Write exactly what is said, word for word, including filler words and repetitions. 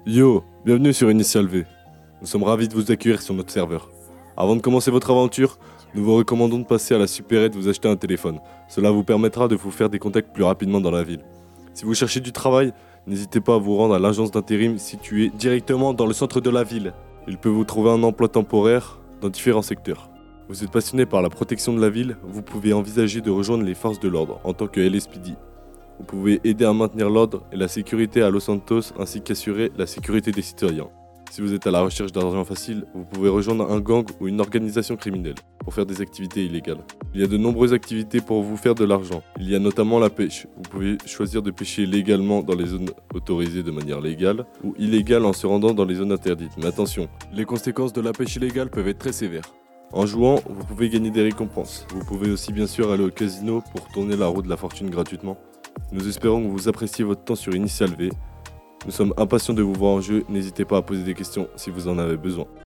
Yo, bienvenue sur Initial V. Nous sommes ravis de vous accueillir sur notre serveur. Avant de commencer votre aventure, nous vous recommandons de passer à la supérette de vous acheter un téléphone. Cela vous permettra de vous faire des contacts plus rapidement dans la ville. Si vous cherchez du travail, n'hésitez pas à vous rendre à l'agence d'intérim située directement dans le centre de la ville. Il peut vous trouver un emploi temporaire dans différents secteurs. Vous êtes passionné par la protection de la ville, vous pouvez envisager de rejoindre les forces de l'ordre en tant que L S P D. Vous pouvez aider à maintenir l'ordre et la sécurité à Los Santos ainsi qu'assurer la sécurité des citoyens. Si vous êtes à la recherche d'argent facile, vous pouvez rejoindre un gang ou une organisation criminelle pour faire des activités illégales. Il y a de nombreuses activités pour vous faire de l'argent. Il y a notamment la pêche. Vous pouvez choisir de pêcher légalement dans les zones autorisées de manière légale ou illégale en se rendant dans les zones interdites. Mais attention, les conséquences de la pêche illégale peuvent être très sévères. En jouant, vous pouvez gagner des récompenses. Vous pouvez aussi bien sûr aller au casino pour tourner la roue de la fortune gratuitement. Nous espérons que vous appréciez votre temps sur Initial V. Nous sommes impatients de vous voir en jeu, n'hésitez pas à poser des questions si vous en avez besoin.